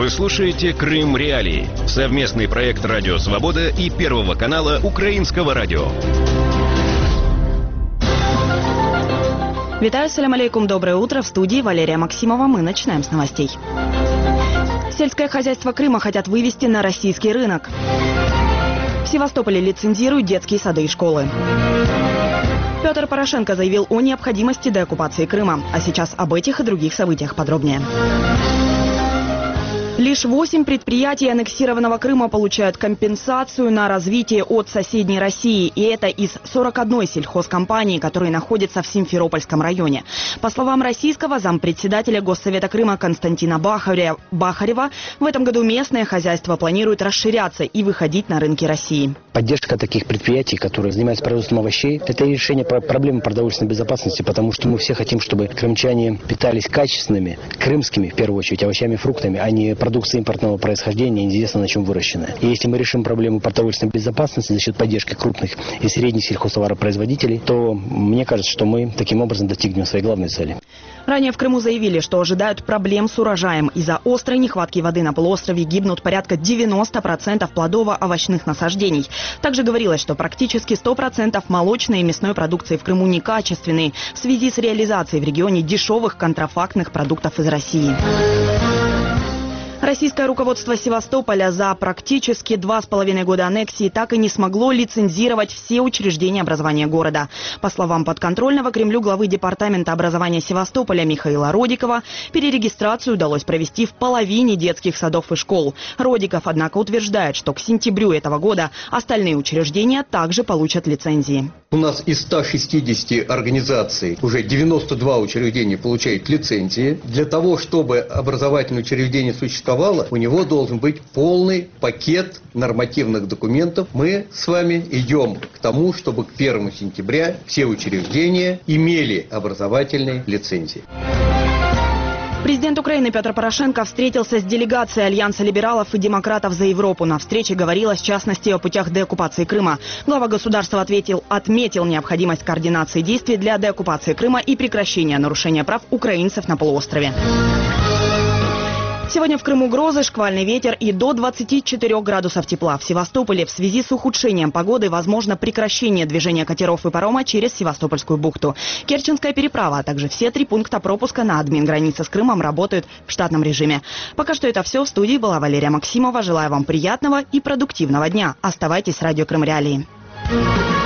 Вы слушаете «Крым Реалии» — совместный проект «Радио Свобода» и Первого канала Украинского радио. Витаю, салям алейкум, доброе утро. В студии Валерия Максимова. Мы начинаем с новостей. Сельское хозяйство Крыма хотят вывести на российский рынок. В Севастополе лицензируют детские сады и школы. Петр Порошенко заявил о необходимости деоккупации Крыма. А сейчас об этих и других событиях подробнее. Лишь 8 предприятий аннексированного Крыма получают компенсацию на развитие от соседней России. И это из 41 сельхозкомпании, которые находятся в Симферопольском районе. По словам российского зампредседателя Госсовета Крыма Константина Бахарева, в этом году местное хозяйство планирует расширяться и выходить на рынки России. Поддержка таких предприятий, которые занимаются производством овощей, это решение проблемы продовольственной безопасности, потому что мы все хотим, чтобы крымчане питались качественными, крымскими, в первую очередь, овощами и фруктами, а не продукция импортного происхождения, неизвестно на чем выращенная. И если мы решим проблему продовольственной безопасности за счет поддержки крупных и средних сельхозтоваропроизводителей, то мне кажется, что мы таким образом достигнем своей главной цели. Ранее в Крыму заявили, что ожидают проблем с урожаем. Из-за острой нехватки воды на полуострове гибнут порядка 90% плодово-овощных насаждений. Также говорилось, что практически 100% молочной и мясной продукции в Крыму некачественные в связи с реализацией в регионе дешевых контрафактных продуктов из России. Российское руководство Севастополя за практически 2,5 года аннексии так и не смогло лицензировать все учреждения образования города. По словам подконтрольного Кремлю главы Департамента образования Севастополя Михаила Родикова, перерегистрацию удалось провести в половине детских садов и школ. Родиков, однако, утверждает, что к сентябрю этого года остальные учреждения также получат лицензии. У нас из 160 организаций уже 92 учреждения получают лицензии. Для того, чтобы образовательное учреждение существовало, у него должен быть полный пакет нормативных документов. Мы с вами идем к тому, чтобы к 1 сентября все учреждения имели образовательные лицензии. Президент Украины Петр Порошенко встретился с делегацией Альянса либералов и демократов за Европу. На встрече говорилось, в частности, о путях деоккупации Крыма. Глава государства отметил необходимость координации действий для деоккупации Крыма и прекращения нарушения прав украинцев на полуострове. Сегодня в Крыму грозы, шквальный ветер и до 24 градусов тепла. В Севастополе в связи с ухудшением погоды возможно прекращение движения катеров и парома через Севастопольскую бухту. Керченская переправа, а также все 3 пункта пропуска на админгранице с Крымом работают в штатном режиме. Пока что это все. В студии была Валерия Максимова. Желаю вам приятного и продуктивного дня. Оставайтесь с радио Крым Реалии.